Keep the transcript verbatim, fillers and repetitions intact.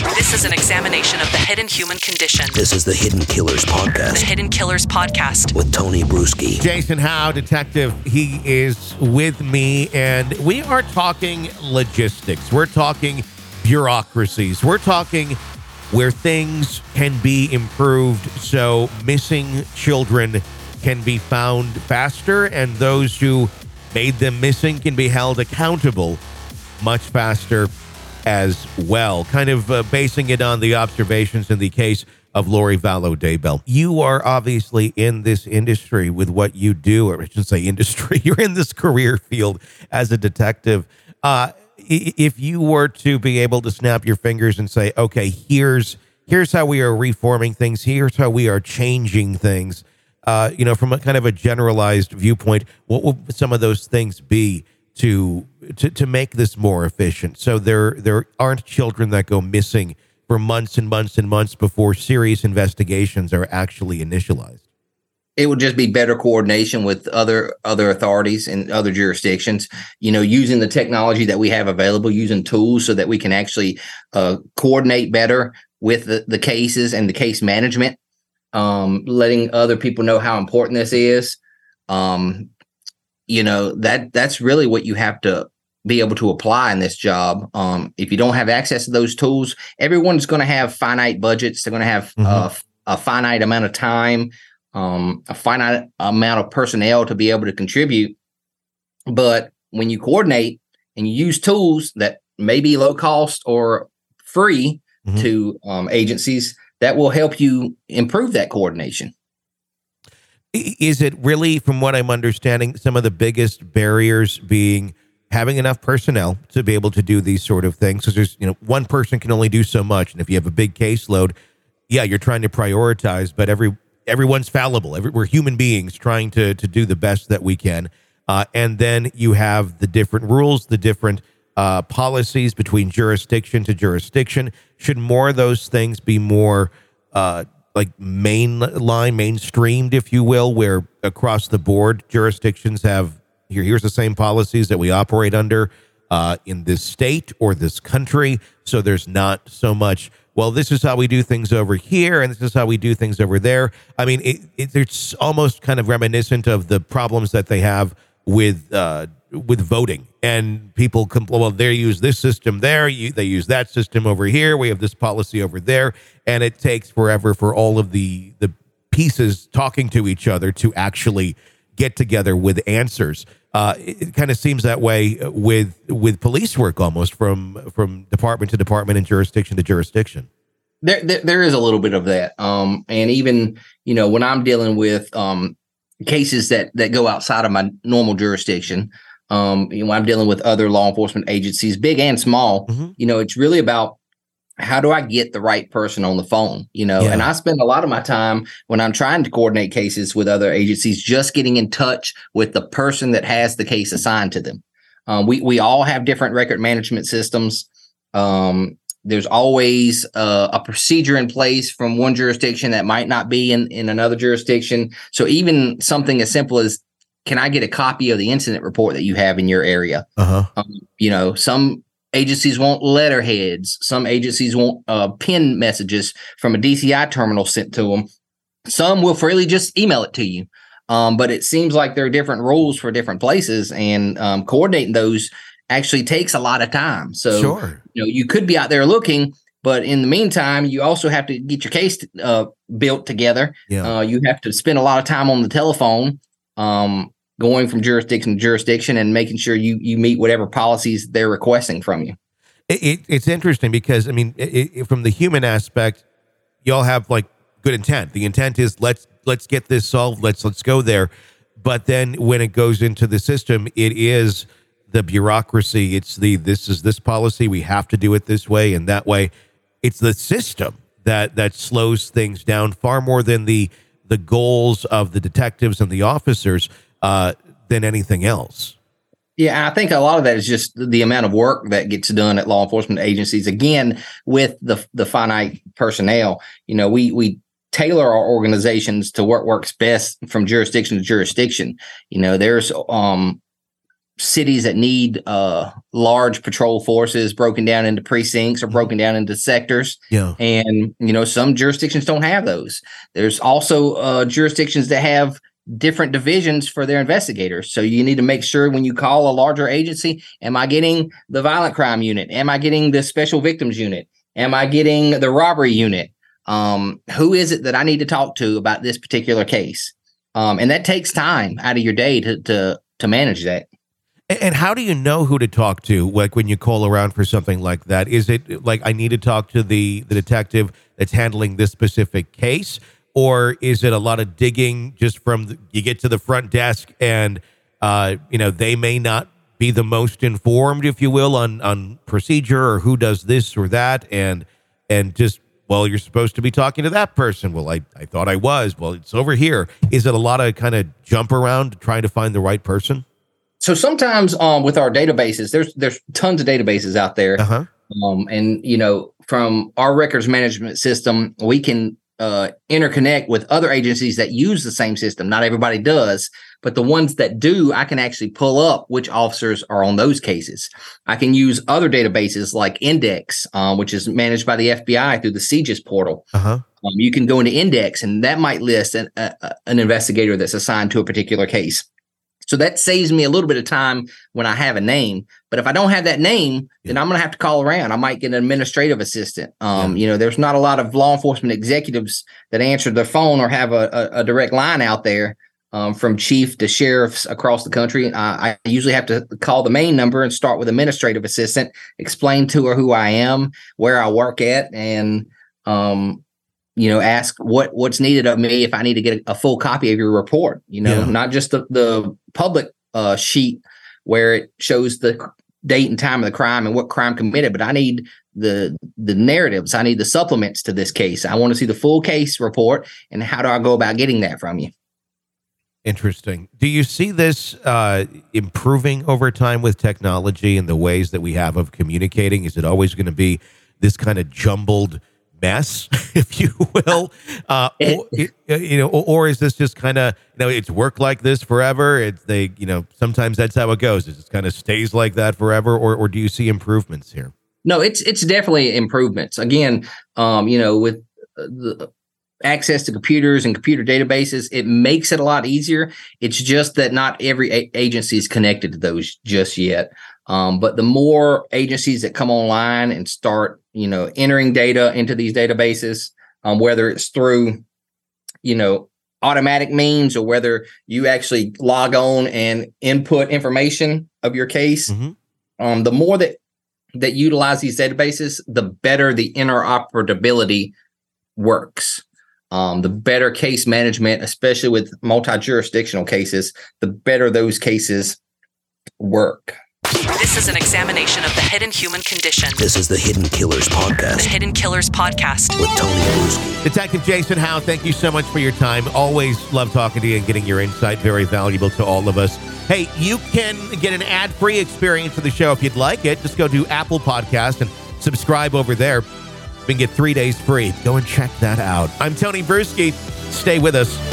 This is an examination of the hidden human condition. This is the Hidden Killers Podcast. The Hidden Killers Podcast. With Tony Bruschi. Jason Howe, detective, he is with me, and we are talking logistics. We're talking bureaucracies. We're talking where things can be improved so missing children can be found faster, and those who made them missing can be held accountable much faster as well. Kind of uh, basing it on the observations in the case of Lori Vallow Daybell. You are obviously in this industry with what you do, or I shouldn't say industry, you're in this career field as a detective. Uh, if you were to be able to snap your fingers and say, okay, here's here's how we are reforming things, here's how we are changing things, uh, you know, from a kind of a generalized viewpoint, what will some of those things be to to to make this more efficient, so there there aren't children that go missing for months and months and months before serious investigations are actually initialized? It would just be better coordination with other other authorities and other jurisdictions, you know, using the technology that we have available, using tools so that we can actually uh, coordinate better with the, the cases and the case management, um, letting other people know how important this is. Um, you know, that that's really what you have to be able to apply in this job. Um, if you don't have access to those tools, everyone's going to have finite budgets. They're going to have mm-hmm. uh, a finite amount of time, um, a finite amount of personnel to be able to contribute. But when you coordinate and you use tools that may be low cost or free mm-hmm. to um, agencies, that will help you improve that coordination. Is it really, from what I'm understanding, some of the biggest barriers being having enough personnel to be able to do these sort of things? Because there's, you know, one person can only do so much. And if you have a big caseload, yeah, you're trying to prioritize, but every everyone's fallible. Every, we're human beings trying to to do the best that we can. Uh, and then you have the different rules, the different uh, policies between jurisdiction to jurisdiction. Should more of those things be more uh, like mainline, mainstreamed, if you will, where across the board jurisdictions have, here, here's the same policies that we operate under uh, in this state or this country. So there's not so much, well, this is how we do things over here, and this is how we do things over there. I mean, it, it, it's almost kind of reminiscent of the problems that they have with uh, with voting. And people compl- well, they use this system there, you, they use that system over here, we have this policy over there, and it takes forever for all of the the pieces talking to each other to actually get together with answers. Uh, it it kind of seems that way with with police work, almost from from department to department and jurisdiction to jurisdiction. There, there, there is a little bit of that, um, and even, you know, when I'm dealing with um, cases that that go outside of my normal jurisdiction, um, you know, when I'm dealing with other law enforcement agencies, big and small, mm-hmm. you know, it's really about, how do I get the right person on the phone? You know, yeah. And I spend a lot of my time when I'm trying to coordinate cases with other agencies, just getting in touch with the person that has the case assigned to them. Um, we we all have different record management systems. Um, there's always uh, a procedure in place from one jurisdiction that might not be in, in another jurisdiction. So even something as simple as, can I get a copy of the incident report that you have in your area? Uh-huh. Um, you know, some agencies want letterheads. Some agencies want uh, pin messages from a D C I terminal sent to them. Some will freely just email it to you. Um, but it seems like there are different rules for different places, and um, coordinating those actually takes a lot of time. So, sure. you know, you could be out there looking, but in the meantime, you also have to get your case uh, built together. Yeah. Uh, you have to spend a lot of time on the telephone, um, going from jurisdiction to jurisdiction and making sure you you meet whatever policies they're requesting from you. It, it, it's interesting because, I mean, it, it, from the human aspect, y'all have like good intent. The intent is let's let's get this solved. Let's let's go there. But then when it goes into the system, it is the bureaucracy. It's the this is this policy. We have to do it this way and that way. It's the system that that slows things down far more than the the goals of the detectives and the officers uh, than anything else. Yeah, I think a lot of that is just the amount of work that gets done at law enforcement agencies. Again, with the the finite personnel, you know, we we tailor our organizations to what works best from jurisdiction to jurisdiction. You know, there's um, cities that need uh, large patrol forces broken down into precincts or broken down into sectors. Yeah. And, you know, some jurisdictions don't have those. There's also uh, jurisdictions that have different divisions for their investigators. So you need to make sure when you call a larger agency, am I getting the violent crime unit? Am I getting the special victims unit? Am I getting the robbery unit? Um, who is it that I need to talk to about this particular case? Um, and that takes time out of your day to to to manage that. And how do you know who to talk to, like when you call around for something like that? Is it like I need to talk to the, the detective that's handling this specific case? Or is it a lot of digging just from the, you get to the front desk and, uh, you know, they may not be the most informed, if you will, on, on procedure or who does this or that. And, and just, well, you're supposed to be talking to that person. Well, I, I thought I was. Well, it's over here. Is it a lot of kind of jump around trying to find the right person? So sometimes um, with our databases, there's there's tons of databases out there. Uh-huh. Um, and, you know, from our records management system, we can uh, interconnect with other agencies that use the same system. Not everybody does, but the ones that do, I can actually pull up which officers are on those cases. I can use other databases like Index, um, which is managed by the F B I through the C G I S portal. Uh-huh. Um, you can go into Index, and that might list an, a, an investigator that's assigned to a particular case. So that saves me a little bit of time when I have a name. But if I don't have that name, then I'm going to have to call around. I might get an administrative assistant. Um, yeah. You know, there's not a lot of law enforcement executives that answer their phone or have a, a, a direct line out there um, from chief to sheriffs across the country. Uh, I usually have to call the main number and start with administrative assistant, explain to her who I am, where I work at, and um, you know, ask what what's needed of me if I need to get a, a full copy of your report, you know, yeah. not just the, the public uh, sheet where it shows the date and time of the crime and what crime committed, but I need the the narratives. I need the supplements to this case. I want to see the full case report, and how do I go about getting that from you? Interesting. Do you see this uh, improving over time with technology and the ways that we have of communicating? Is it always going to be this kind of jumbled mess, if you will, uh, or, you know, or, or is this just kind of, you know, it's worked like this forever? It's they, you know, sometimes that's how it goes. It just kind of stays like that forever, or or do you see improvements here? No, it's it's definitely improvements. Again, um, you know, with the access to computers and computer databases, it makes it a lot easier. It's just that not every a- agency is connected to those just yet. Um, but the more agencies that come online and start, you know, entering data into these databases, um, whether it's through, you know, automatic means or whether you actually log on and input information of your case, mm-hmm. um, the more that that utilize these databases, the better the interoperability works. Um, the better case management, especially with multi-jurisdictional cases, the better those cases work. This is an examination of the hidden human condition. This is the Hidden Killers Podcast. The Hidden Killers Podcast. With Tony Bruski. Detective Jason Howe, thank you so much for your time. Always love talking to you and getting your insight. Very valuable to all of us. Hey, you can get an ad-free experience of the show if you'd like it. Just go to Apple Podcast and subscribe over there. You can get three days free. Go and check that out. I'm Tony Bruski. Stay with us.